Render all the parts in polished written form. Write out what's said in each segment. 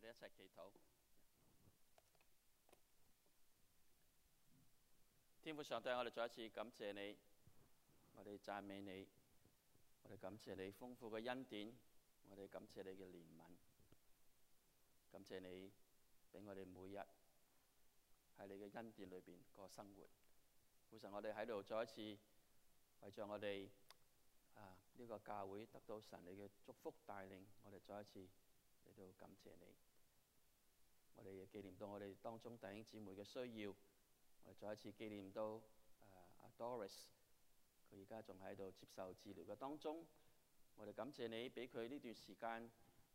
一齊祈禱。天父上帝，我哋再一次感謝你，我哋讚美你，我哋感謝你豐富嘅恩典，我哋感謝你嘅憐憫，感謝你俾我哋每日喺你嘅恩典裏邊過生活。父神，我哋喺度再一次為咗我哋呢個教會得到神你嘅祝福帶領，我哋再一次嚟到感謝你。我哋亦紀念到我哋當中弟兄姊妹嘅需要，我哋再一次紀念到阿 Doris， 佢而家仲喺度接受治療嘅當中。我哋感謝你俾佢呢段時間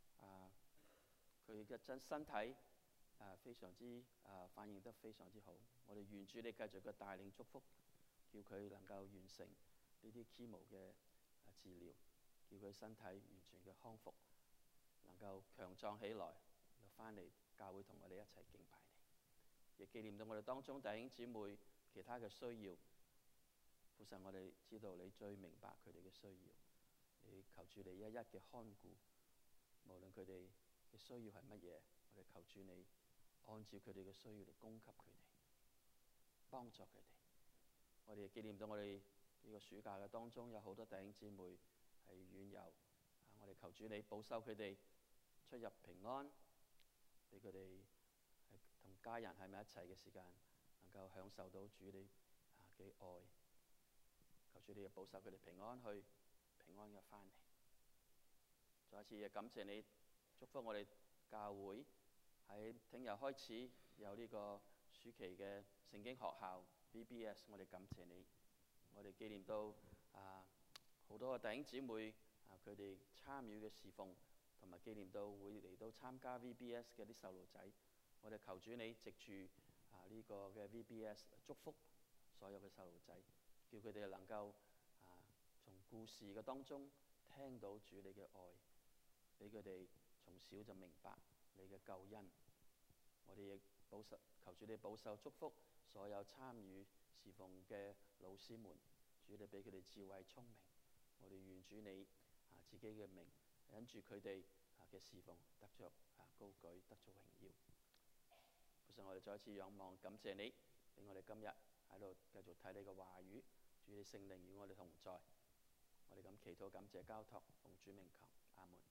佢嘅身體非常之反應得非常之好。我哋願主你繼續嘅帶領祝福，叫佢能夠完成呢啲 chemo 嘅治療，叫佢身體完全嘅康復，能夠強壯起來，又翻嚟教會同我哋一齊敬拜你。亦紀念到我哋當中弟兄姊妹其他嘅需要。父神，我哋知道你最明白佢哋嘅需要，你求主你一一嘅看顧，無論佢哋嘅需要係乜嘢，我哋求主你按照佢哋嘅需要嚟供給佢哋，幫助佢哋。我哋亦紀念到我哋呢個暑假嘅當中有好多弟兄姊妹係遠遊，我哋求主你保守佢哋出入平安，俾佢哋同家人喺埋一齊嘅時間能夠享受到主你嘅愛。求主你保守佢哋平安去，平安嘅翻嚟。再一次亦感謝你祝福我哋教會喺聽日開始有呢個暑期嘅聖經學校 VBS， 我哋感謝你。我哋紀念到好多嘅弟兄姊妹佢哋參與嘅侍奉，同埋紀念到會嚟到參加 VBS 嘅啲細路仔。我哋求主你藉住呢個嘅 VBS 祝福所有嘅細路仔，叫佢哋能夠從故事嘅當中聽到主你嘅愛，俾佢哋從小就明白你嘅救恩。我哋亦求主你保守祝福所有參與侍奉嘅老師們，主你俾佢哋智慧聰明。我哋願主你自己嘅名因住佢哋嘅侍奉得着高舉，得着榮耀。父神，我哋再一次仰望感謝你，俾我哋今日喺度繼續睇你嘅話語。主你聖靈與我哋同在，我哋咁祈禱感謝交託，奉主名求，阿門。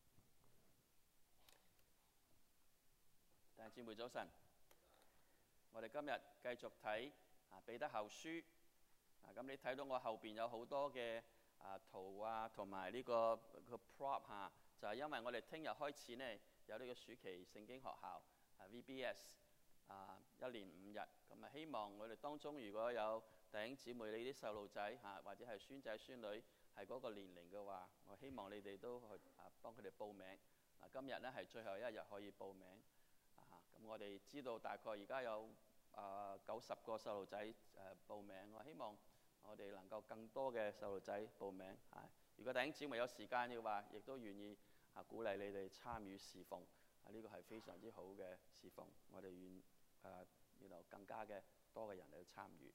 弟兄姊妹早晨，我哋今日繼續睇彼得後書。咁你睇到我後邊有好多嘅圖同埋呢個 prop 就係因為我哋聽日開始呢有呢個暑期聖經學校VBS 1年5日。咁希望我哋當中如果有弟兄姊妹你啲細路仔或者係孫仔孫女係嗰個年齡嘅話，我希望你哋都去幫佢哋報名。今日呢係最後一日可以報名。咁我哋知道大概而家有90個細路仔報名。我希望我哋能夠更多嘅細路仔報名。如果弟兄姊妹有時間嘅話，亦都願意鼓勵你哋參與侍奉。呢個係非常之好嘅侍奉，我哋願更加嘅多嘅人嚟參與。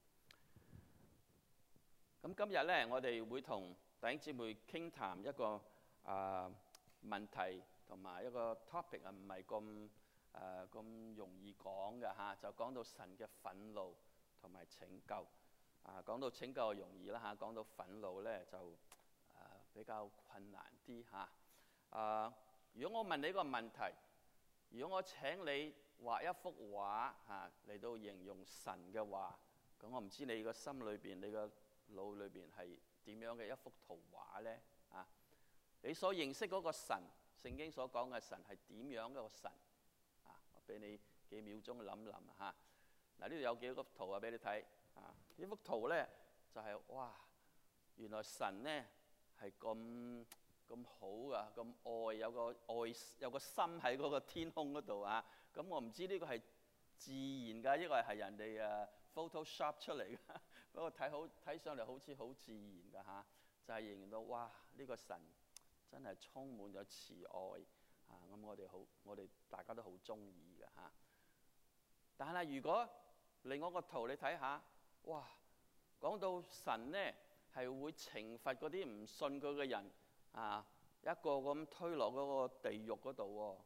咁今日呢，我哋會同弟兄姊妹傾談一個問題同埋一個 topic 唔係咁容易講嘅就講到神嘅憤怒同埋拯救。講到拯救容易啦講到憤怒呢就比較困難啲如果我問你一個問題，如果我請你畫一幅畫嚟到形容神嘅話，咁我唔知你個心裏邊、你個腦裏邊係點樣嘅一幅圖畫呢？你所認識嗰個神，聖經所講嘅神係點樣嘅個神？我俾你幾秒鐘諗諗嗱，呢度有幾個圖俾你睇呢幅圖呢就係哇，原來神呢係咁好噶，咁愛，有個心喺嗰個天空嗰度咁我唔知呢個係自然噶，呢個係人哋Photoshop 出嚟噶。不過睇上嚟好似好自然噶就係形容到哇，呢個神真係充滿咗慈愛咁我哋大家都好中意噶但係如果另外一個圖你睇下，哇，講到神呢係會懲罰嗰啲唔信佢嘅人一個咁推落嗰個地獄嗰度喎，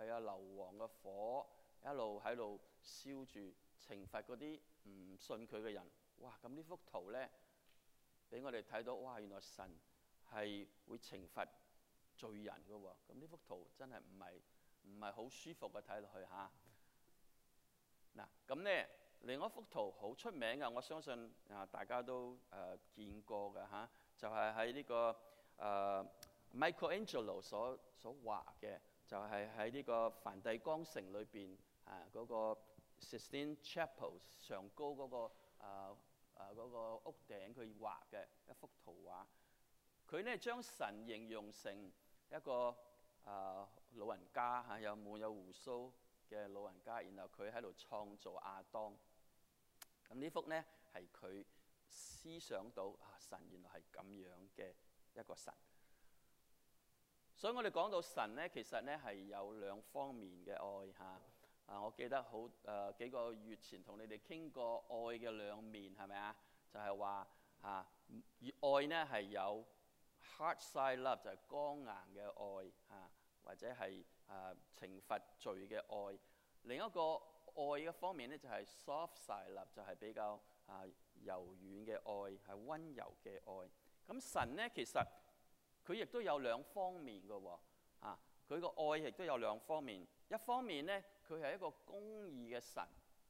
係流黃嘅火一路喺度燒住，懲罰嗰啲唔信佢嘅人。哇！咁呢幅圖呢，俾我哋睇到，哇！原來神係會懲罰罪人嘅喎。咁呢幅圖真係唔係好舒服嘅，睇落去嚇。嗱，咁呢另一幅圖好出名嘅，我相信大家都見過嘅嚇，就係喺呢個Michelangelo 所畫嘅，就係喺呢個梵蒂岡城裏邊嗰個 Sistine Chapel 上高嗰個嗰個屋頂佢畫嘅一幅圖畫。佢呢將神形容成一個老人家嚇，有滿有鬍鬚嘅老人家，然後佢喺度創造亞當。咁呢幅呢係佢思想到神原來係咁樣嘅一個神。所以我哋講到神呢，其實呢係有兩方面嘅愛嚇。我記得好幾個月前同你哋傾過愛嘅兩面，係咪啊？就係話愛呢係有 hard side love， 就係剛硬嘅愛或者係懲罰罪嘅愛。另一個愛嘅方面呢，就係 soft side love， 就係比較柔軟嘅愛，係溫柔嘅愛。咁神呢，其實佢亦都有兩方面嘅喎。佢個愛亦都有兩方面。一方面呢，佢係一個公義嘅神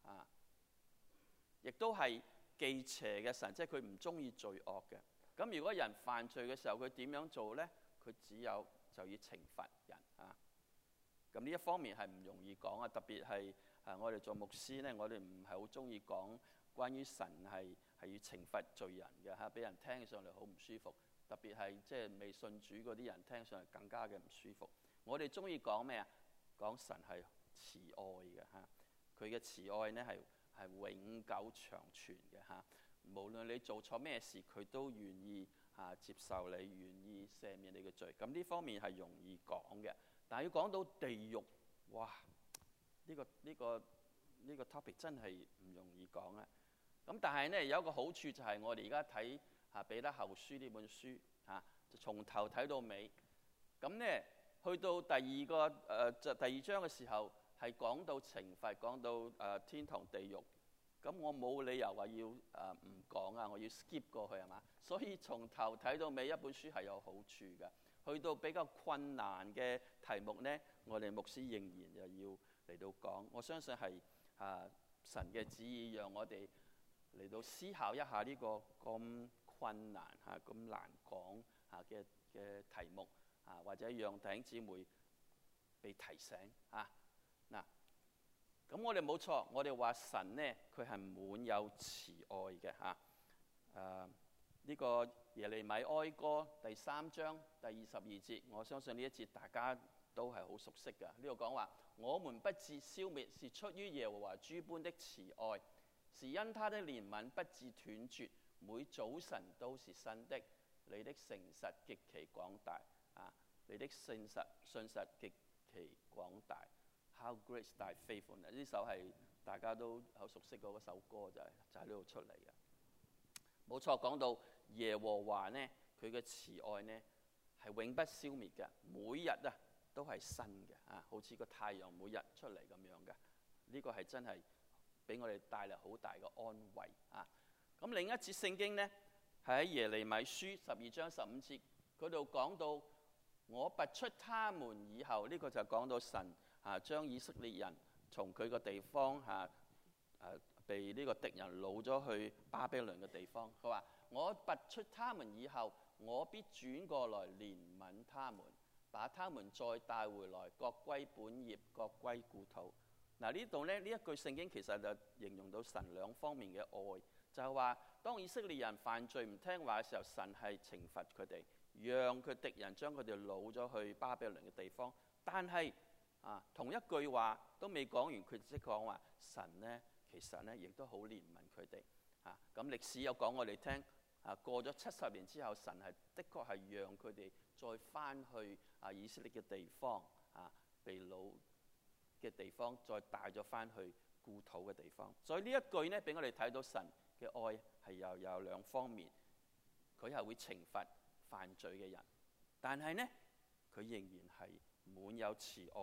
亦都係忌邪嘅神，即係佢唔中意罪惡嘅。咁如果人犯罪嘅時候，佢點樣做呢？佢就要懲罰人咁呢一方面係唔容易講特別係我哋做牧師呢，我哋唔係好中意講關於神係要懲罰罪人嘅俾人聽上嚟好唔舒服。特別係即係未信主嗰啲人聽上嚟更加嘅唔舒服。我哋中意講咩啊？講神係慈愛嘅佢嘅慈愛呢係永久長存嘅無論你做錯咩事，佢都願意接受你，願意赦免你嘅罪。咁呢方面係容易講嘅，但係要講到地獄，哇！呢個 topic 真係唔容易講啊。咁但係呢，有一個好處就係我哋而家睇彼得後書呢本書就從頭睇到尾。咁呢，去到第二章嘅時候係講到懲罰，講到天堂地獄。咁我冇理由話要唔講我要 skip 過去係嘛？所以從頭睇到尾一本書係有好處嘅。去到比較困難嘅題目呢，我哋牧師仍然又要嚟到講。我相信係神嘅旨意，讓我哋嚟到思考一下呢個咁困難咁難講嘅題目或者讓弟兄姊妹被提醒嗱。咁我哋冇錯，我哋話神呢，佢係滿有慈愛嘅呢個耶利米哀歌第3章第22節，我相信呢一節大家都係好熟悉嘅。呢度講話，我們不致消滅，是出於耶和華諸般的慈愛，是因他的憐憫不致斷絕，每早晨都是新的。你的誠實極其廣大你的信實極其廣大。How great is thy faithfulness？ 呢首係大家都好熟悉嗰首歌，就喺呢度出嚟嘅。冇錯，講到耶和華呢，佢嘅慈愛呢係永不消滅嘅，每日都係新嘅好似個太陽每日出嚟咁樣嘅。呢個係真係俾我哋帶嚟好大嘅安慰咁另一節聖經呢，係喺耶利米書12章15節嗰度講到，我拔出他們以後，呢個就講到神將以色列人從佢個地方被呢個敵人擄咗去巴比倫嘅地方。佢話：我拔出他們以後，我必轉過來憐憫他們，把他們再帶回來，各歸本業，各歸故土。嗱，呢度呢一句聖經其實就形容到神兩方面嘅愛，就係話當以色列人犯罪唔聽話嘅時候，神係懲罰佢哋，讓佢敵人將佢哋擄咗去巴比倫嘅地方。但係同一句話都未講完，佢即講話神呢，其實呢亦都好憐憫佢哋咁歷史有講我哋聽過咗70年之後，神係的確係讓佢哋再翻去以色列嘅地方被擄嘅地方，再帶咗翻去故土嘅地方。所以呢一句呢，俾我哋睇到神嘅愛係又有兩方面，佢係會懲罰犯罪嘅人，但係呢，佢仍然係滿有慈愛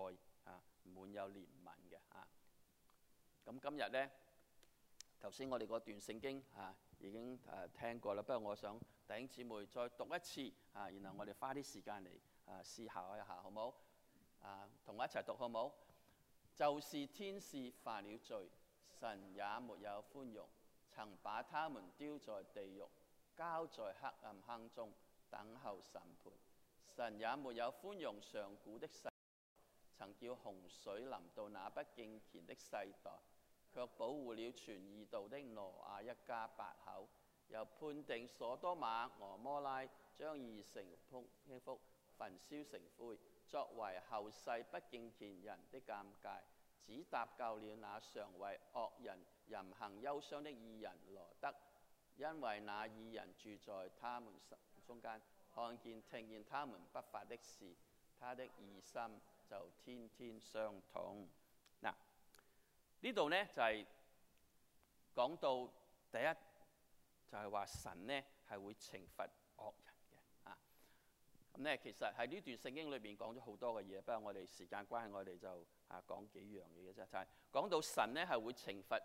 滿有憐憫嘅咁今日呢，頭先我哋嗰段聖經已經聽過啦，不過我想弟兄姊妹再讀一次然後我哋花啲時間嚟思考一下，好冇？同我一齊讀好冇？就是天使犯了罪，神也沒有寬容，曾把他們丟在地獄，交在黑暗坑中，等候審判。神也沒有寬容上古的世代，曾叫洪水臨到那不敬虔的世代，卻保護了傳義道的挪亞一家8口，又判定所多瑪、蛾摩拉，將二城傾覆，焚燒成灰，作為後世不敬虔人的鑑戒，只搭救了那常為惡人淫行憂傷的義人羅得，因為那義人住在他們中間，看見聽見他們不法的事，他的義心就天天傷痛。嗱，呢度呢就係講到第一，就係話神呢係會懲罰惡人嘅咁呢其實喺呢段聖經裏邊講咗好多嘅嘢，不過我哋時間關係，我哋就講幾樣嘢嘅啫，就係講到神呢係會懲罰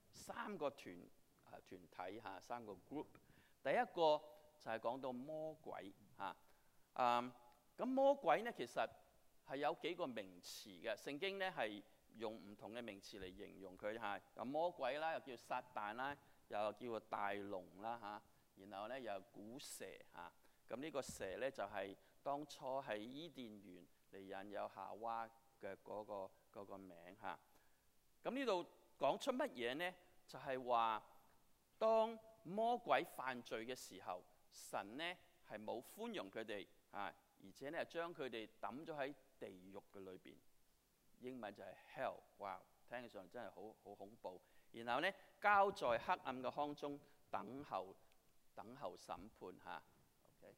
3個團體3個 group。第一個就係講到魔鬼咁魔鬼呢其實係有幾個名詞嘅，聖經呢係用唔同嘅名詞嚟形容佢咁魔鬼啦，又叫撒旦啦，又叫做大龍啦然後呢又古蛇咁呢個蛇呢，就係當初喺伊甸園嚟引誘夏娃嘅嗰個名咁呢度講出乜嘢呢？就係話當魔鬼犯罪嘅時候，神呢係冇寬容佢哋而且呢將佢哋抌咗喺地獄嘅裏邊，英文就係 hell。哇，聽起上真係好恐怖。然後呢交在黑暗嘅坑中，等候審判OK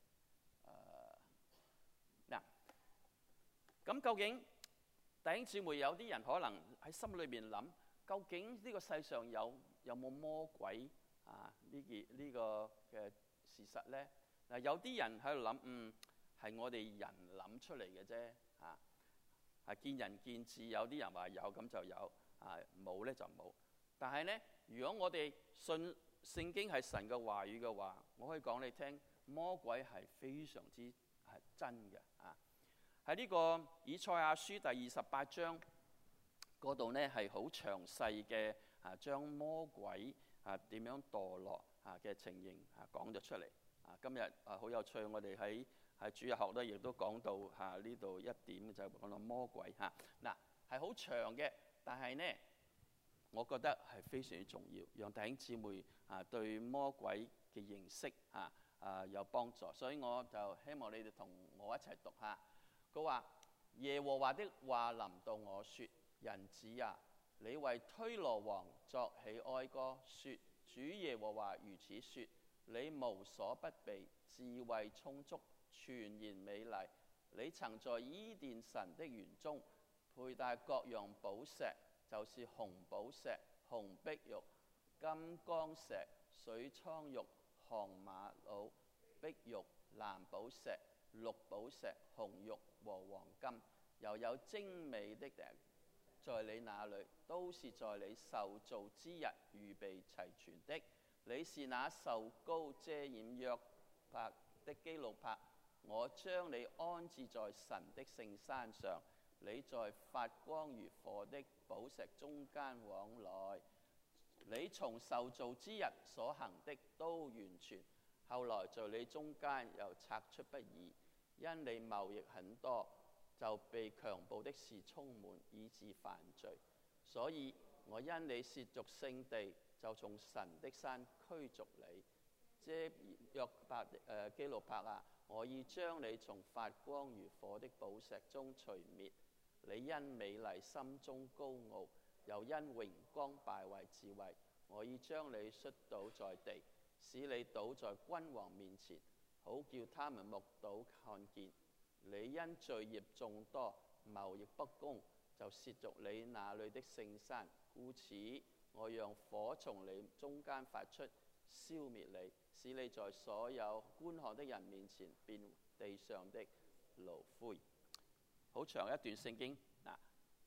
嗱，咁究竟弟兄姊妹，有啲人可能喺心裏邊諗，究竟呢個世上有冇魔鬼呢個嘅事實呢？嗱，有啲人喺度諗，係我哋人諗出嚟嘅啫係見仁見智。有啲人話有，咁就有冇呢就冇。但係呢，如果我哋信聖經係神嘅話語嘅話，我可以講你聽，魔鬼係非常之真嘅喺呢個以賽亞書第28章嗰度呢，係好詳細嘅將魔鬼點樣墮落嘅情形講咗出嚟今日好有趣，我哋喺主日學咧亦都講到呢度一點，就講到魔鬼嗱係好長嘅，但係呢我覺得係非常之重要，讓弟兄姊妹對魔鬼嘅認識有幫助，所以我就希望你哋同我一齊讀佢話耶和華的話臨到我說，人子啊，你為推羅王作起哀歌，說主耶和華如此說，你無所不備，智慧充足，全然美麗，你曾在伊甸神的園中佩戴各樣寶石，就是紅寶石、紅碧玉、金剛石、水蒼玉、航瑪瑙、碧玉、藍寶石、綠寶石、紅玉和黃金，又有精美的在你那裏，都是在你受造之日預備齊全的。你是那受膏遮掩約帕的基路伯，我將你安置在神的聖山上，你在發光如火的寶石中間往來。你從受造之日所行的都完全，後來在你中間又察出不義，因你貿易很多，就被強暴的事充滿，以致犯罪。所以我因你褻瀆聖地，就從神的山驅逐你。遮約帕基路伯啊，我已將你從發光如火的寶石中除滅。你因美麗心中高傲，又因榮光敗壞智慧，我已將你摔倒在地，使你倒在君王面前，好叫他們目睹看見。你因罪孽眾多，貿易不公，就褻瀆你那裏的聖山，故此我讓火從你中間發出，消滅你，使你在所有觀看的人面前變地上的爐灰。好長一段聖經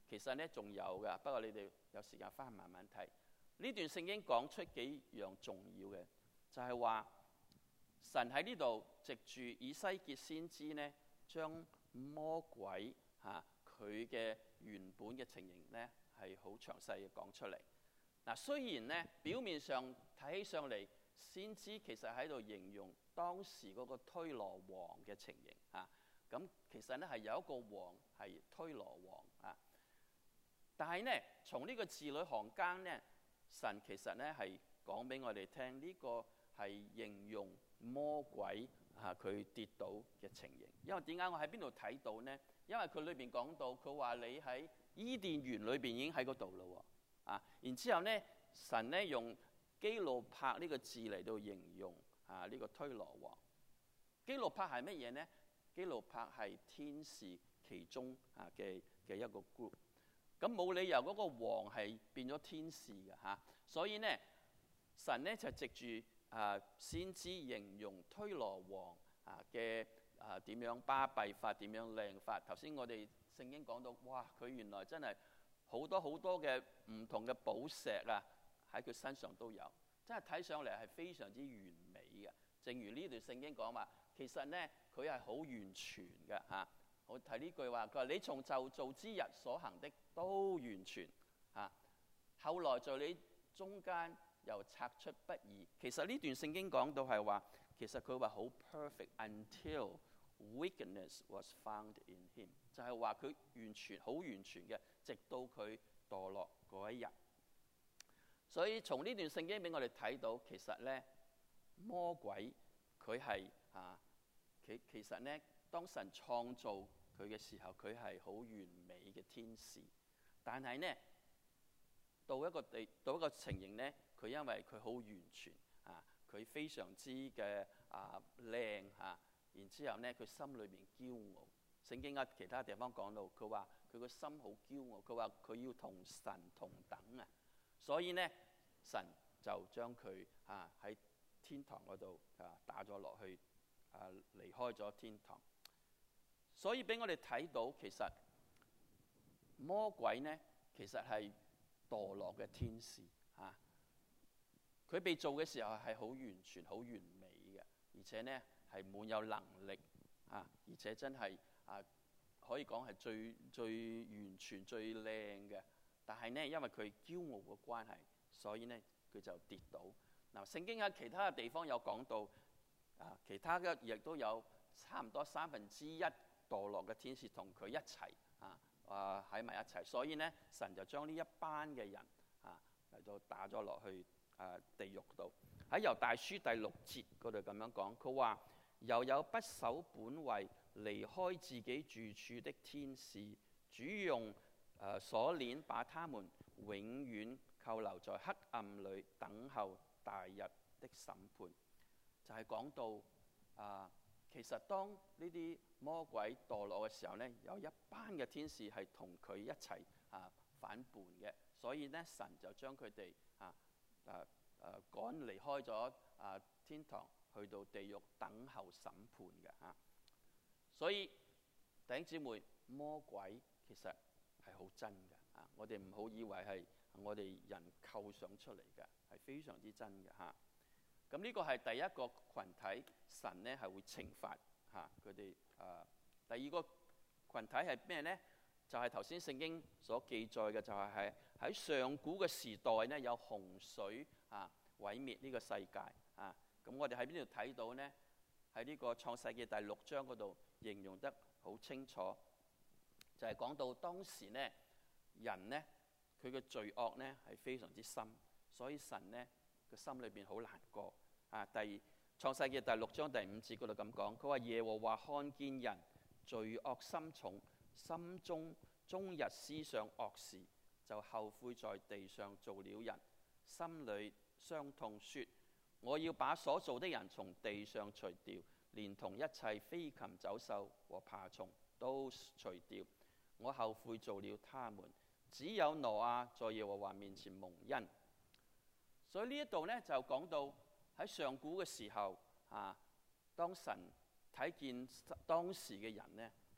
其實呢仲有㗎，不過你哋有時間翻去慢慢睇。呢段聖經講出幾樣重要嘅，就係話神喺呢度藉住以西結先知呢，將魔鬼佢嘅原本嘅情形呢係好詳細嘅講出嚟。嗱，雖然呢表面上睇起上嚟，先知其實喺度形容當時嗰個推羅王嘅情形咁其實呢係有一個王係推羅王但係呢從呢個字裏行間呢，神其實呢係講俾我哋聽，呢個係形容魔鬼佢跌倒嘅情形。因為點解我喺邊度睇到呢？因為佢裏邊講到，佢話你喺伊甸園裏邊已經喺嗰度咯然之後呢，神呢用基路伯呢個字嚟到形容呢個推羅王。基路伯係乜嘢呢？基路伯係天使其中嘅一個 group。咁冇理由嗰個王係變咗天使嘅所以呢，神呢就藉住先知形容推羅王嘅點樣巴閉法，點樣靚法。頭先我哋聖經講到，哇！佢原來真係好多好多嘅唔同嘅寶石喺佢身上都有，真係睇上嚟係非常之完美嘅。正如呢段聖經講話，其實呢佢係好完全嘅我睇呢句話，佢話你從就造之日所行的都完全後來在你中間又察出不義。其實呢段聖經講到係話，其實佢話好 perfect until wickedness was found in him， 就係話佢完全好完全嘅，直到佢墮落嗰一日。所以從呢段聖經俾我哋睇到，其實呢魔鬼佢係其實呢當神創造佢嘅時候，佢係好完美嘅天使，但係呢到一個情形呢，佢因為佢好完全佢非常之嘅靚然之後呢佢心裏面驕傲。聖經其他地方講到，佢話佢個心好驕傲，佢話佢要同神同等所以呢神就將佢喺天堂嗰度打咗落去離開咗天堂。所以俾我哋睇到，其實魔鬼呢其實係墮落嘅天使佢被造嘅時候係好完全好完美嘅，而且呢係滿有能力而且真係可以講係最完全最靚嘅。但係呢因為佢驕傲嘅關係，所以呢佢就跌倒。聖經喺其他嘅地方有講到其他嘅亦都有差唔多1/3墮落嘅天使同佢一齊喺埋一齊，所以呢神就將呢一班嘅人嚟到打咗落去地獄度。喺猶大書第6節嗰度咁樣講，佢話又有不守本位離開自己住處的天使，主用鎖鏈把他們永遠扣留在黑暗裏，等候大日的審判。就係講到其實當呢啲魔鬼墮落嘅時候呢，有一班嘅天使係同佢一齊反叛嘅，所以呢神就將佢哋趕離開咗天堂，去到地獄等候審判嘅所以弟兄姊妹，魔鬼其實係好真嘅我哋唔好以為係我哋人構想出嚟嘅，係非常之真嘅咁呢個係第一個群體，神呢係會懲罰佢哋。第二個群體係咩呢？就係頭先聖經所記載嘅，就係喺上古嘅時代呢，有洪水毀滅呢個世界咁我哋喺邊度睇到呢？喺呢個創世記第6章嗰度形容得好清楚，就係講到當時呢人呢佢嘅罪惡呢係非常之深，所以神呢個心裏邊好難過創世記第6章第5節嗰度咁講，佢話耶和華看見人罪惡深重，心中終日思想惡事，就後悔在地上造了人，心裏傷痛，說我要把所造的人從地上除掉，連同一切飛禽走獸和爬蟲都除掉，我後悔造了他們，只有挪亞在耶和華面前蒙恩。所以呢一度呢就講到喺上古嘅時候當神睇見當時嘅人呢，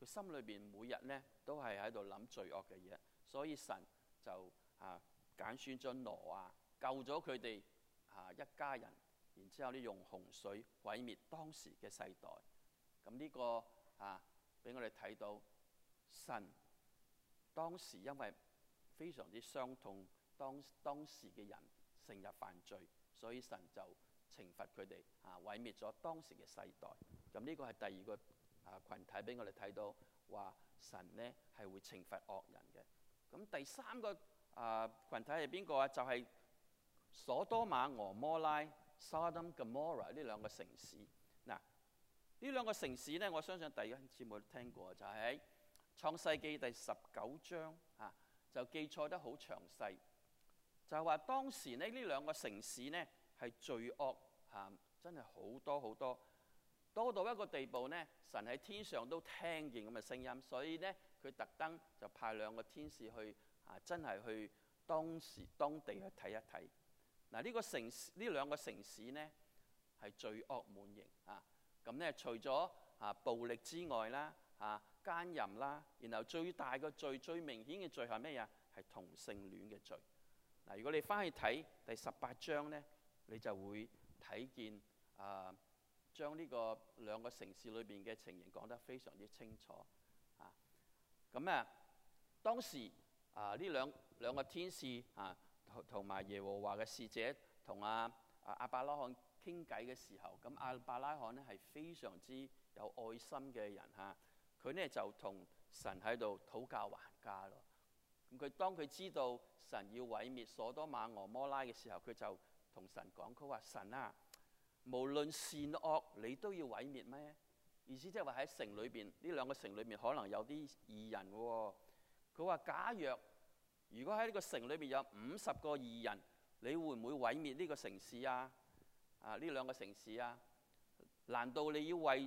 佢心裏邊每日呢都係喺度諗罪惡嘅嘢，所以神就揀選咗挪亞，救咗佢哋一家人，然之後呢用洪水毀滅當時嘅世代。咁呢個俾我哋睇到神當時因為非常之傷痛當時嘅人成日犯罪，所以神就懲罰佢哋毀滅咗當時嘅世代。咁呢個係第二個群體俾我哋睇到話神呢係會懲罰惡人嘅。咁第三個群體係邊個啊？就係所多瑪俄摩拉 Sodom Gomorrah 呢兩個城市。嗱，呢兩個城市呢，我相信第一節目都聽過，就係喺創世記第19章就記載得好詳細，就係話當時呢兩個城市呢係罪惡真係好多好多，多到一個地步呢，神喺天上都聽見咁嘅聲音，所以呢佢特登就派兩個天使去真係去當地去睇一睇。嗱，呢兩個城市呢係罪惡滿盈咁呢除咗暴力之外啦奸淫啦，然後最大嘅罪、最明顯嘅罪係咩呀？係同性戀嘅罪。嗱，如果你翻去睇第18章呢，你就會睇見將呢個兩個城市裏邊嘅情形講得非常之清楚咁當時呢兩個天使同埋耶和華嘅使者同亞伯拉罕傾偈嘅時候，咁亞伯拉罕呢係非常之有愛心嘅人佢呢就同神喺度討價還價咯。咁當佢知道神要毀滅所多瑪俄摩拉嘅時候，佢就同神講，佢話神啊，無論善惡你都要毀滅咩？意思即係話喺城裏邊呢兩個城裏面可能有啲義人喎。佢話假若如果喺呢個城裏面有50個義人，你會唔會毀滅呢個城市呢兩個城市難道你要為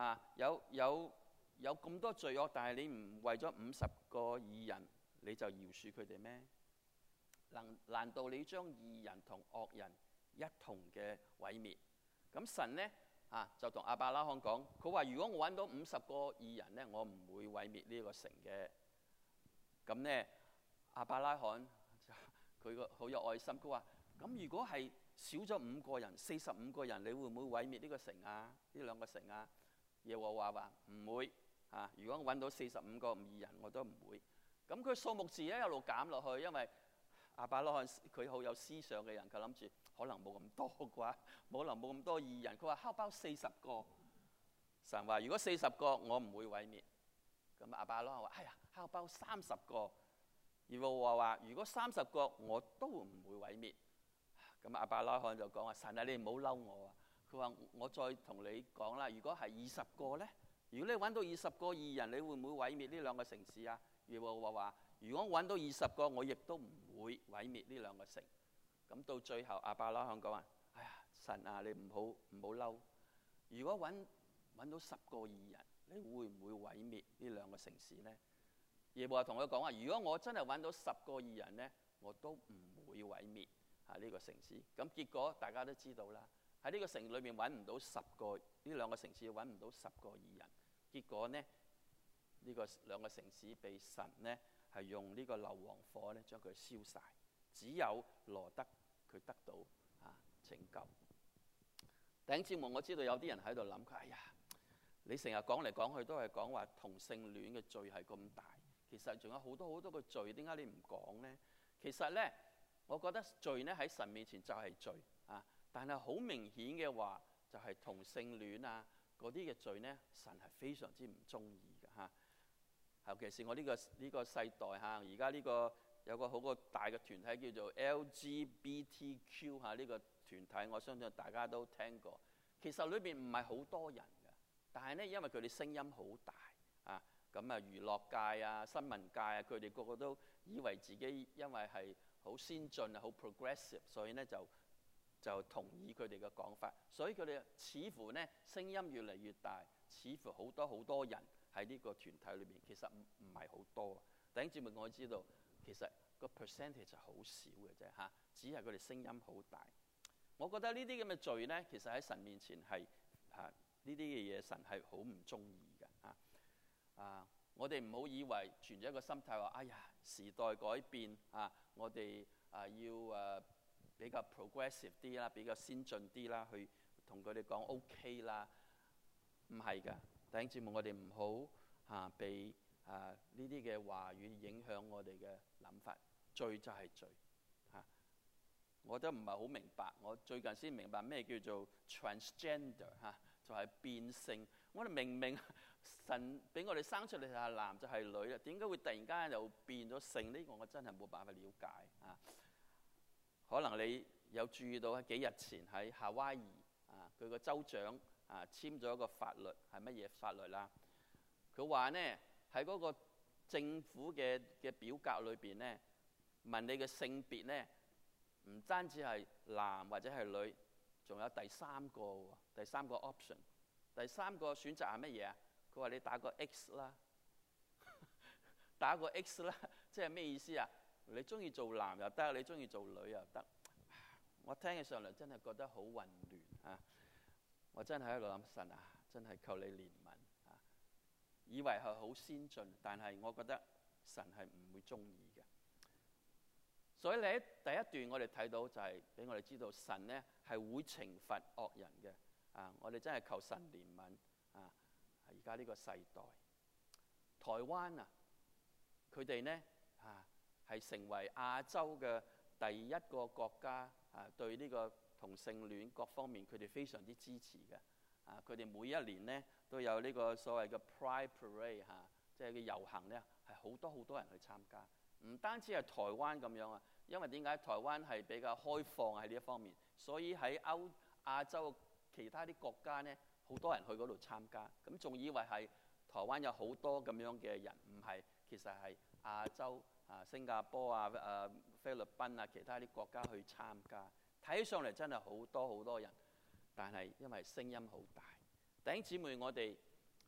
有咁多罪惡，但係你唔為咗50個義人，你就饒恕佢哋咩？難道你將義人同惡人一同嘅毀滅？咁神呢就同亞伯拉罕講，佢話如果我揾到50個義人呢，我唔會毀滅呢個城嘅。咁呢亞伯拉罕佢好有愛心，佢話咁如果係少咗5個人，45個人，你會唔會毀滅呢個城呢兩個城耶和華話唔會如果我揾到45個義人，我都唔會。咁佢數目字一路減落去，因為亞伯拉罕佢好有思想嘅人，佢諗住可能冇咁多啩，可能冇咁多義人。佢話how about40個？神話如果40個我唔會毀滅。咁亞伯拉罕話哎呀how about30個？耶和華話如果30個我都唔會毀滅。咁亞伯拉罕就講話神啊，你唔好嬲我佢話我再同你講啦，如果係20個呢？如果你揾到20個義人，你會唔會毀滅呢兩個城市耶和華話如果我揾到20個，我亦都唔會毀滅呢兩個城。咁到最後亞伯拉罕講話哎呀神啊，你唔好嬲，如果揾到10個義人，你會唔會毀滅呢兩個城市呢？耶和華同佢講話如果我真係揾到10個義人呢，我都唔會毀滅呢個城市。咁結果大家都知道啦，喺呢個城裏面揾唔到10個，呢兩個城市揾唔到10個義人。結果呢，呢個兩個城市被神呢係用呢個硫磺火呢將佢燒晒，只有羅得佢得到拯救。弟兄姊妹，我知道有啲人喺度諗，哎呀，你成日講嚟講去都係講話同性戀嘅罪係咁大，其實仲有好多好多個罪，點解你唔講呢？其實呢，我覺得罪呢喺神面前就係罪但係好明顯嘅話，就係同性戀嗰啲嘅罪呢，神係非常之唔中意嘅尤其是我呢個世代而家呢個有個好個大嘅團體叫做 LGBTQ 呢個團體，我相信大家都聽過。其實裏邊唔係好多人嘅，但係呢，因為佢哋聲音好大咁娛樂界新聞界佢哋個個都以為自己因為係好先進好 progressive， 所以呢就同意佢哋嘅講法，所以佢哋似乎呢聲音越嚟越大，似乎好多人喺呢個團體裏面，其實唔係好多。弟兄姊妹，我知道其實個 percentage 係好少嘅啫只係佢哋聲音好大。我覺得呢啲咁嘅罪呢，其實喺神面前係呢啲嘅嘢，神係好唔中意嘅我哋唔好以為存咗一個心態話，哎呀，時代改變我哋要比較 progressive 啲啦，比較先進啲啦，去同佢哋講 OK 啦。唔係㗎，弟兄姊妹，我哋唔好被呢啲嘅話語影響我哋嘅諗法。罪就係罪我都唔係好明白。我最近先明白咩叫做 transgender 就係變性。我哋明神俾我哋生出嚟係男就係女啦，點解會突然間又變咗性？呢個我真係冇辦法了解可能你有注意到喺幾日前喺夏威夷佢個州長簽咗一個法律，係乜嘢法律啦？佢話呢，喺嗰個政府嘅表格裏邊呢，問你嘅性別呢，唔單止係男或者係女，仲有第三個 option。第三個選擇係乜嘢啊？佢話你打個 X 啦，打個 X 啦，即係咩意思啊？你中意做男又得，你中意做女又得。我聽起上嚟真係覺得好混亂我真係喺度諗，神真係求你憐憫以為係好先進，但係我覺得神係唔會中意嘅。所以你喺第一段我哋睇到就係俾我哋知道神呢係會懲罰惡人嘅我哋真係求神憐憫而家呢個世代，台灣佢哋呢係成為亞洲嘅第一個國家對呢個同性戀各方面佢哋非常之支持嘅佢哋每一年呢都有呢個所謂嘅 Pride Parade 即係嘅遊行呢係好多人去參加。唔單止係台灣咁樣因為點解台灣係比較開放喺呢一方面，所以喺亞洲其他啲國家呢，好多人去嗰度參加。咁仲以為係台灣有好多咁樣嘅人，唔係，其實係亞洲新加坡菲律賓其他啲國家去參加。睇起上嚟真係好多人，但係因為聲音好大。弟兄姊妹，我哋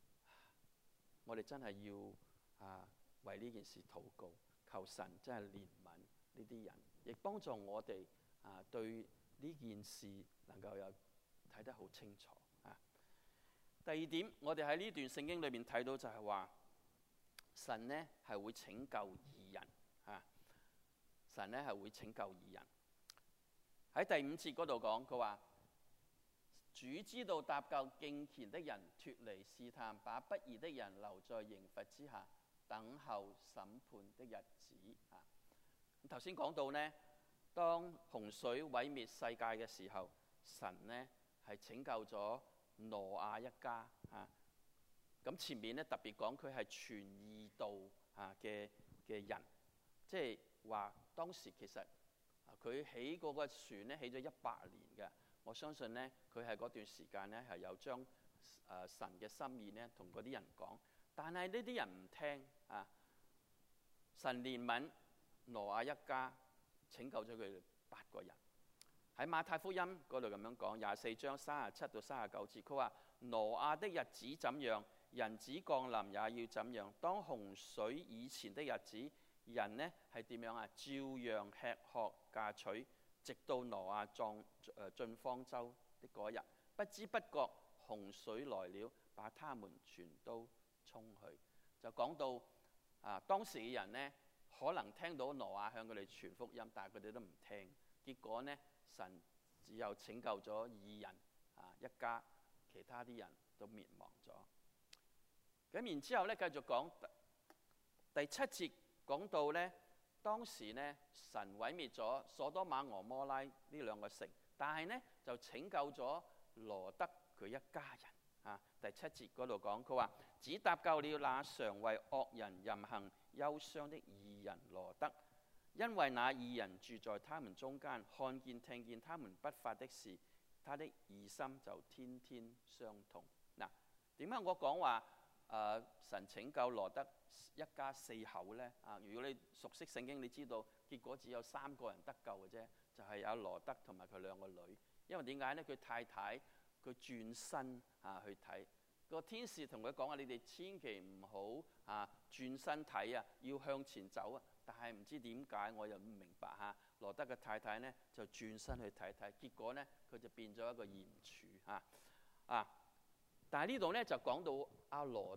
真係要為呢件事禱告，求神真係憐憫呢啲人，亦幫助我哋對呢件事能夠有睇得好清楚第二點，我哋喺呢段聖經裏面睇到就係話，神呢係會拯救義人神呢係會拯救義人。喺第5節嗰度講，佢話主知道搭救敬虔的人脫離試探，把不義的人留在刑罰之下，等候審判的日子頭先講到呢，當洪水毀滅世界嘅時候，神呢係拯救咗挪亞一家咁前面呢特別講佢係傳義道嘅人，即係話當時其實佢起嗰個船呢起咗100年嘅。我相信呢，佢係嗰段時間呢係有將神嘅心意呢同嗰啲人講，但係呢啲人唔聽神憐憫挪亞一家，拯救咗佢哋8個人。喺馬太福音嗰度咁樣講，24章37到39節，佢話挪亞的日子怎樣，人子降臨也要怎樣。當洪水以前的日子，人呢係點樣照樣吃喝嫁娶，直到挪亞進方舟的嗰日，不知不覺洪水來了，把他們全都沖去。就講到當時嘅人呢，可能聽到挪亞向佢哋傳福音，但係佢哋都唔聽。結果呢，神只有拯救咗義人一家，其他啲人都滅亡咗。咁然之後呢，繼續講第7節，講到呢，當時呢，神毀滅咗所多瑪俄摩拉呢2個城，但係呢就拯救咗羅得佢一家人第7節嗰度講，佢話只搭救了那常為惡人淫行憂傷的義人羅得，因為那義人住在他們中間，看見聽見他們不法的事，他的義心就天天傷痛。點解我講話神拯救羅得一家4口呢？如果你熟悉聖經，你知道結果只有3個人得救嘅啫，就係有羅得同埋佢2個女。因為點解呢？佢太太佢轉身去睇，個天使同佢講話：你哋千祈唔好轉身睇要向前走但係唔知點解，我又唔明白羅得嘅太太呢就轉身去睇睇，結果呢佢就變咗一個鹽柱但係呢度呢就講到阿羅得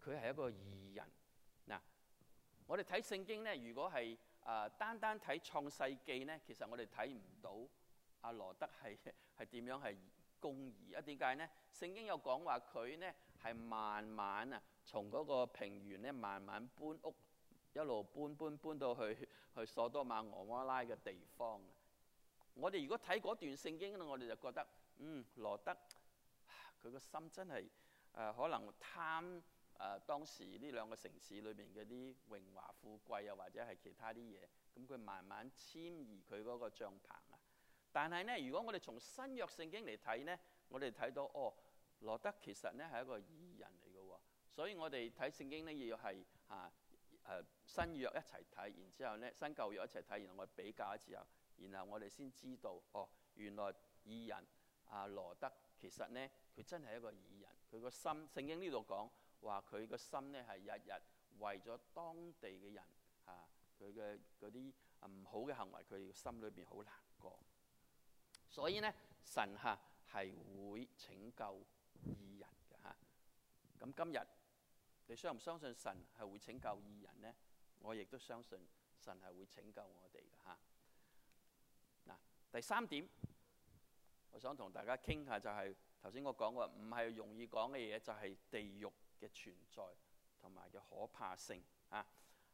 佢係一個義人。嗱，我哋睇聖經呢，如果係單單睇創世記呢，其實我哋睇唔到阿羅得係點樣係公義啊？點解呢？聖經有講話佢呢係慢慢從嗰個平原呢慢慢搬屋，一路搬到去所多瑪俄摩拉嘅地方。我哋如果睇嗰段聖經呢，我哋就覺得羅得佢個心真係可能貪當時呢兩個城市裏邊嘅啲榮華富貴啊，或者係其他啲嘢，咁佢慢慢遷移佢嗰個帳棚啊。但係呢，如果我哋從新約聖經嚟睇呢，我哋睇到羅得其實呢係一個義人嚟嘅喎。所以我哋睇聖經呢，要係新約一齊睇，然之後呢新舊約一齊睇，然後我哋比較一次後，然後我哋先知道原來義人羅得其實呢佢真係一個義人。佢個心，聖經呢度講話佢個心呢係日日為咗當地嘅人佢嘅嗰啲唔好嘅行為，佢心裏邊好難過。所以呢，神係會拯救義人嘅嚇。咁今日你相唔相信神係會拯救義人呢？我亦都相信神係會拯救我哋嘅嚇。嗱，第三點，我想同大家傾下就係頭先我講過，唔係容易講嘅嘢，就係地獄嘅存在同埋嘅可怕性啊。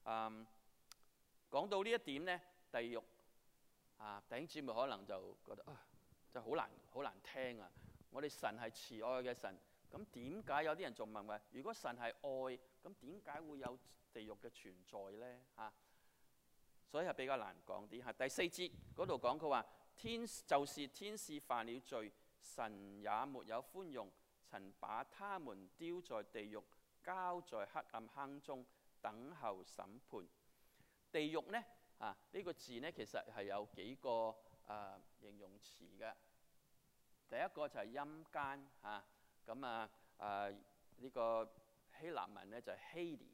講到呢一點呢，地獄弟兄姊妹可能就覺得就好難聽啊！我哋神係慈愛嘅神，咁點解有啲人仲問話？如果神係愛，咁點解會有地獄嘅存在呢？所以係比較難講啲嚇。第4節嗰度講佢話：就是天使犯了罪，神也沒有寬容，曾把他們丟在地獄，交在黑暗坑中，等候審判。地獄呢呢個字呢，其實係有幾個形容詞嘅。第一個就係陰間咁呢個希臘文呢就係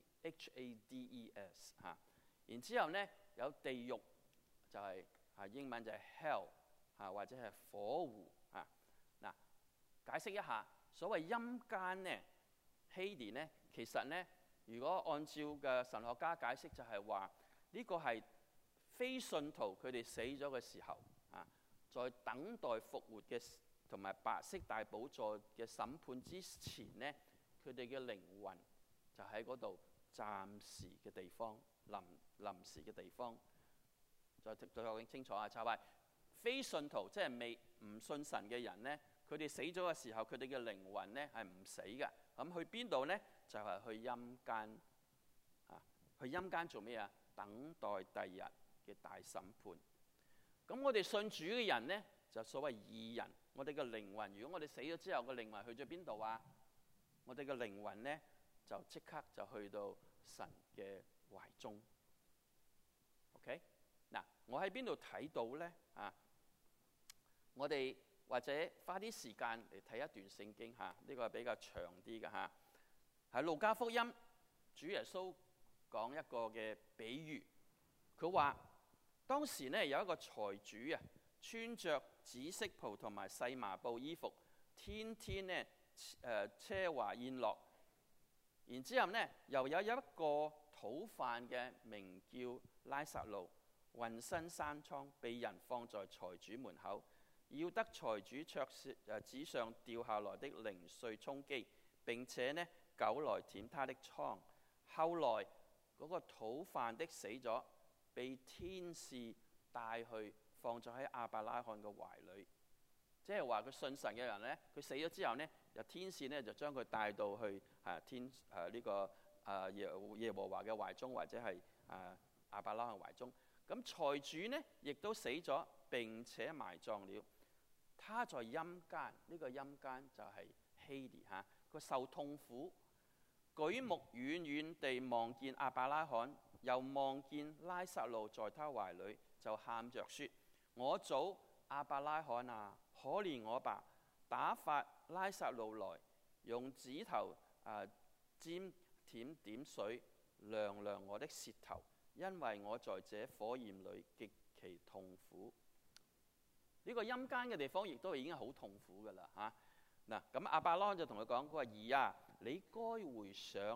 Hades，H-A-D-E-S 然之後呢有地獄就係英文就係 hell 或者係火湖嗱，解釋一下所謂陰間呢 Hades 呢，其實呢如果按照嘅神學家解釋就係話呢個係非信徒佢哋死咗嘅時候在等待復活嘅同埋白色大寶座嘅審判之前呢，佢哋嘅靈魂就喺嗰度暫時嘅地方，臨時嘅地方。再講清楚就係非信徒，即係未唔信神嘅人呢，佢哋死咗嘅時候，佢哋嘅靈魂呢係唔死嘅。咁去邊度呢？就係去陰間。去陰間做咩啊？等待第二日嘅大審判。咁我哋信主嘅人呢，就所謂義人。我哋嘅靈魂，如果我哋死咗之後，個靈魂去咗邊度啊？我哋嘅靈魂呢，就即刻就去到神嘅懷中。OK， 嗱，我喺邊度睇到呢？我哋或者花啲時間嚟睇一段聖經呢個係比較長啲嘅喺路加福音，主耶穌講一個嘅比喻，佢話當時呢有一個財主穿着紫色袍同埋細麻布衣服，天天呢奢華宴樂。然之後呢，又有一個討飯嘅名叫拉撒路，渾身生瘡，被人放在財主門口，要得財主桌子上掉下來的零碎充飢，並且呢狗來舔他的瘡。後來嗰個討飯的死咗，被天使帶去放咗喺亞伯拉罕嘅懷裏。即係話佢信神嘅人呢，佢死咗之後呢，由天使呢就將佢帶到去呢個耶和華嘅懷中，或者係亞伯拉罕懷中。咁財主呢亦都死咗，並且埋葬了。他在陰間，呢個陰間就係希利佢受痛苦，舉目遠遠地望見亞伯拉罕，又望見拉撒路在他懷裏，就喊着說：我祖亞伯拉罕啊，可憐我吧，打發拉撒路來，用指頭沾點點水，涼涼我的舌頭，因為我在這火焰裏極其痛苦。呢個陰間嘅地方亦都已經好痛苦噶啦嗱，咁亞伯拉罕就同佢講：佢話兒啊，你該回想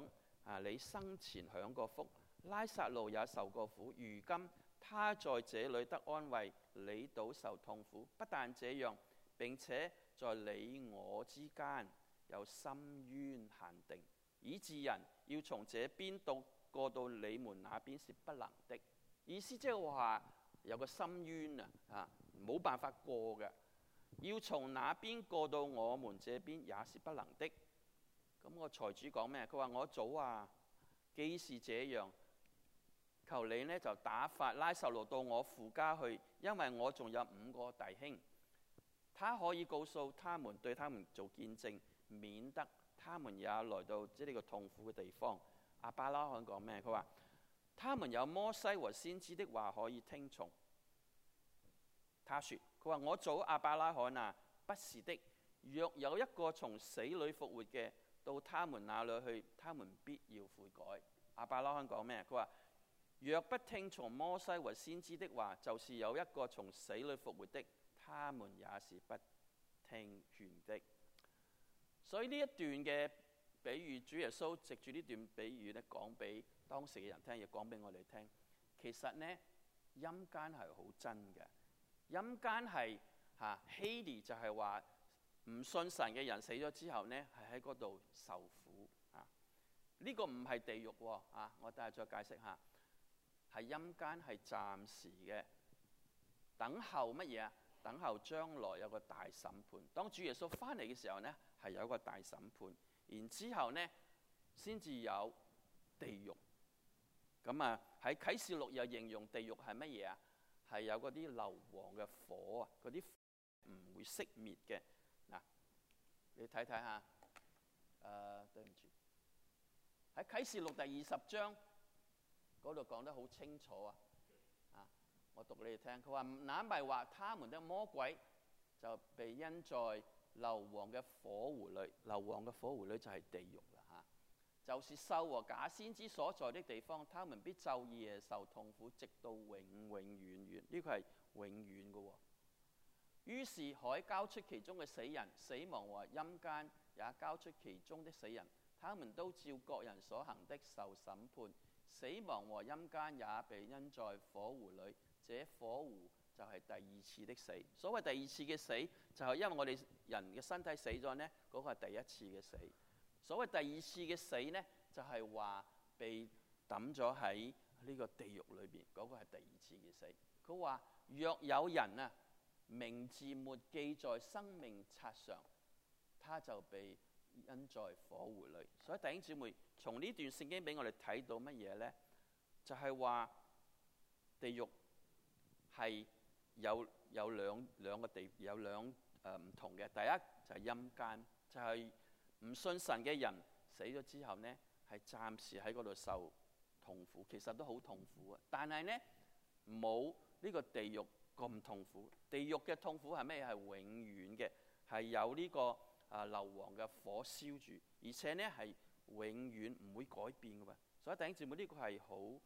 你生前享過福，拉撒路也受過苦，如今他在這裏得安慰，你倒受痛苦。不但這樣，並且在你我之間有深淵限定，以致人要從這邊過到你們那邊是不能的。意思即係話有個深淵冇辦法過嘅，要從那邊過到我們這邊也是不能的。咁個財主講咩？佢話我祖啊，既是這樣，求你呢就打發拉撒路到我父家去，因為我仲有5個弟兄，他可以告訴他們，對他們做見證，免得他們也來到呢個痛苦嘅地方。亞伯拉罕講咩？佢話他們有摩西和先知的話可以聽從。他說：佢話我祖亞伯拉罕啊，不是的，若有一個從死裏復活嘅到他們那裏去，他們必要悔改。亞伯拉罕講咩？佢話若不聽從摩西和先知的話，就是有一個從死裏復活的，他們也是不聽勸的。所以呢一段嘅比喻，主耶穌藉住呢段比喻咧，講俾當時嘅人聽，亦講俾我哋聽。其實呢，陰間係好真嘅。陰間係希利，就係話唔信神嘅人死咗之後呢，係喺嗰度受苦啊。呢個唔係地獄喎我等下再解釋下。係陰間係暫時嘅，等候乜嘢啊？等候將來有個大審判。當主耶穌翻嚟嘅時候呢，係有一個大審判，然之後呢先至有地獄。咁喺啟示錄又形容地獄係乜嘢啊？係有嗰啲硫磺嘅火啊，嗰啲唔會熄滅嘅。嗱，你睇睇下，對唔住，喺啟示錄第20章嗰度講得好清楚啊！我讀你哋聽，佢話那迷惑他們的魔鬼就被扔在硫磺嘅火湖裏，硫磺嘅火湖裏就係地獄啦就是獸和假先知所在的地方，他們必晝夜受痛苦，直到永永遠遠。呢個係永遠嘅。於是海交出其中嘅死人，死亡和陰間也交出其中的死人，他們都照各人所行的受審判。死亡和陰間也被扔在火湖裏，這火湖就係第二次的死。所謂第二次嘅死，就係因為我哋人嘅身體死咗呢，嗰個係第一次嘅死。所謂第二次嘅死呢，就係話被抌咗喺呢個地獄裏邊，嗰個係第二次嘅死。佢話若有人名字沒記在生命冊上，他就被扔在火湖裏。所以弟兄姊妹，從呢段聖經俾我哋睇到乜嘢呢？就係話地獄係有兩個地，有兩唔同嘅。第一就係陰間，就係唔信神嘅人死咗之後呢，係暫時喺嗰度受痛苦，其實都好痛苦啊。但係呢，冇呢個地獄咁痛苦。地獄嘅痛苦係咩？係永遠嘅，係有呢個硫磺嘅火燒住，而且呢係永遠唔會改變嘅喎。所以弟兄姊妹，呢個係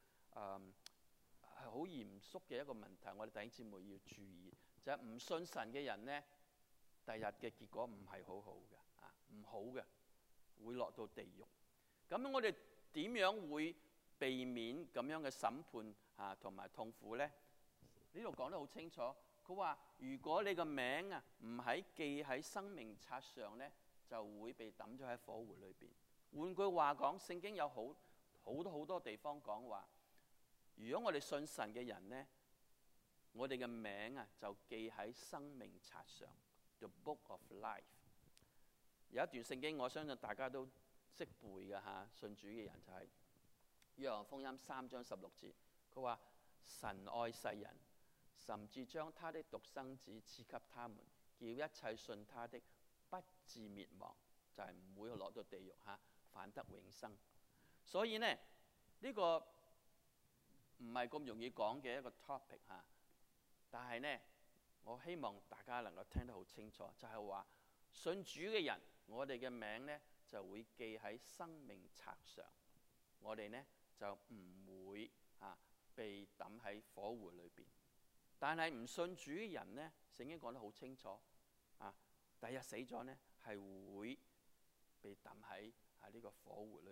好嚴肅嘅一個問題，我哋弟兄姊妹要注意，就係唔信神嘅人呢，第日嘅結果唔係好好嘅。唔好嘅，會落到地獄。咁我哋點樣會避免咁樣嘅審判同埋痛苦呢？呢度講得好清楚，佢話如果你個名唔喺記喺生命冊上呢，就會被抌咗喺火湖裏邊。換句話講，聖經有好多地方講話，如果我哋信神嘅人呢，我哋嘅名就記喺生命冊上 ，The Book of Life。有一段聖經，我相信大家都識背嘅信主嘅人就係約翰福音3章16節，佢話神愛世人，甚至將他的獨生子賜給他們，叫一切信他的不至滅亡，就係唔會落到地獄反得永生。所以呢，呢個唔係咁容易講嘅一個 topic 但係呢，我希望大家能夠聽得好清楚，就係話信主嘅人，我哋嘅名呢就會記喺生命冊上，我哋呢就唔會被抌喺火湖裏邊。但係唔信主嘅人呢，聖經講得好清楚第日死咗呢係會被抌喺呢個火湖裏邊，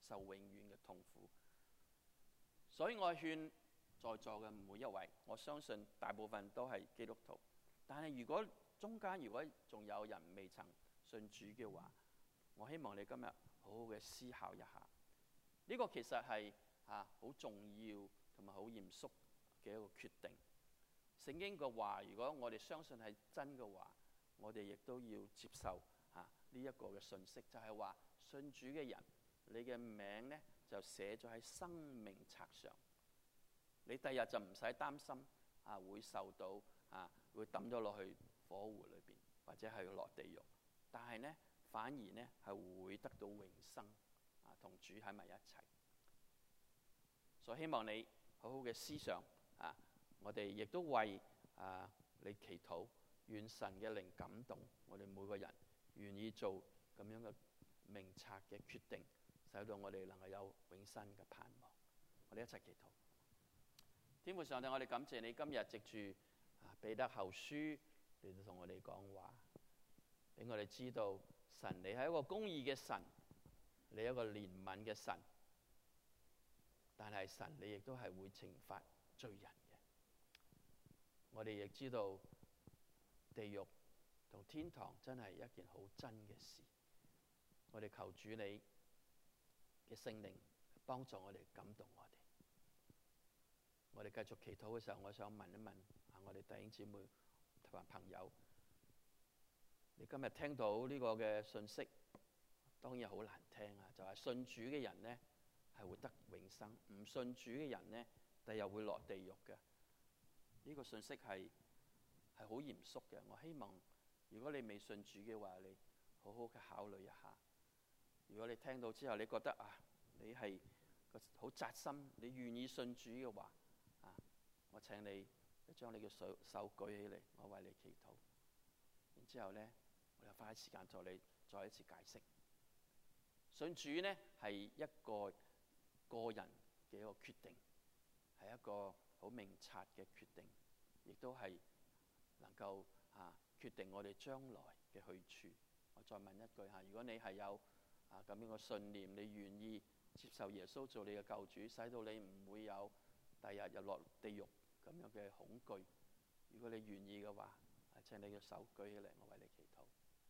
受永遠嘅痛苦。所以我勸在座嘅每一位，我相信大部分都係基督徒，但係如果中間如果仲有人未曾信主嘅話，我希望你今日好好嘅思考一下，呢個其實係好重要同埋好嚴肅嘅一個決定。聖經嘅話，如果我哋相信係真嘅話，我哋亦都要接受呢一個嘅信息，就係話信主嘅人，你嘅名呢就寫咗喺生命冊上，你第日就唔使擔心會受到會抌咗落去火湖裏邊，或者係落地獄，但係呢反而呢係會得到永生，同主喺埋一齊。所以希望你好好嘅思想我哋亦都為你祈禱，願神嘅靈感動我哋每個人，願意做咁樣嘅明察嘅決定，使到我哋能夠有永生嘅盼望。我哋一齊祈禱。天父上帝，我哋感謝你今日藉住彼得後書嚟到同我哋講話，俾我哋知道神你係一個公義嘅神，你係一個憐憫嘅神，但係神你亦都係會懲罰罪人嘅。我哋亦知道地獄同天堂真係一件好真嘅事。我哋求主你嘅聖靈幫助我哋，感動我哋。我哋繼續祈禱嘅時候，我想問一問我哋弟兄姊妹同埋朋友，你今日聽到呢個嘅信息，當然好難聽就係信主嘅人呢係會得永生，唔信主嘅人呢第日會落地獄嘅。呢個信息係好嚴肅嘅。我希望如果你未信主嘅話，你好好嘅考慮一下。如果你聽到之後你覺得你係好扎心，你願意信主嘅話，我請你將你嘅手舉起嚟，我為你祈禱。然之後呢，我又花啲時間同你再一次解釋。信主呢係一個個人嘅一個決定，係一個好明察嘅決定，亦都係能夠決定我哋將來嘅去處。我再問一句如果你係有咁樣嘅信念，你願意接受耶穌做你嘅救主，使到你唔會有第日又落地獄咁樣嘅恐懼，如果你願意嘅話，請你嘅手舉起嚟，我為你祈禱。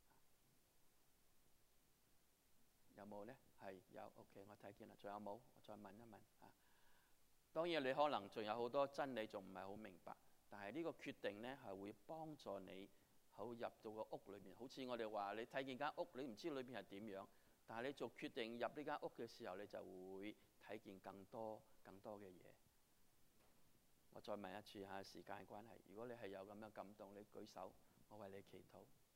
有冇呢？係有 ，OK， 我睇見啦。仲有冇？我再問一問當然你可能仲有好多真理仲唔係好明白，但係呢個決定呢係會幫助你好入到個屋裏面。好似我哋話，你睇見間屋，你唔知裏邊係點樣，但係你做決定入呢間屋嘅時候，你就會睇見更多嘅嘢。我再問一次時間關係，如果你係有咁樣感動，你舉手，我為你祈禱。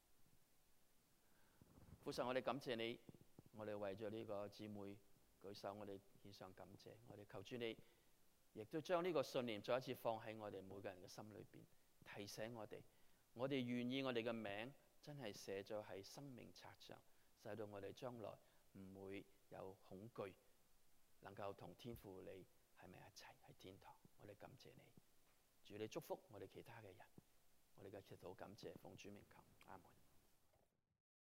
父神，我哋感謝你，我哋為咗呢個姊妹舉手，我哋獻上感謝。我哋求主你亦都將呢個信念再一次放喺我哋每個人嘅心裏邊，提醒我哋願意我哋嘅名真係寫咗喺生命冊上，使到我哋將來唔會有恐懼，能夠同天父你喺埋一齊喺天堂。我哋感謝你，主你祝福我哋其他嘅人，我哋嘅祈禱感謝奉主名求，阿門。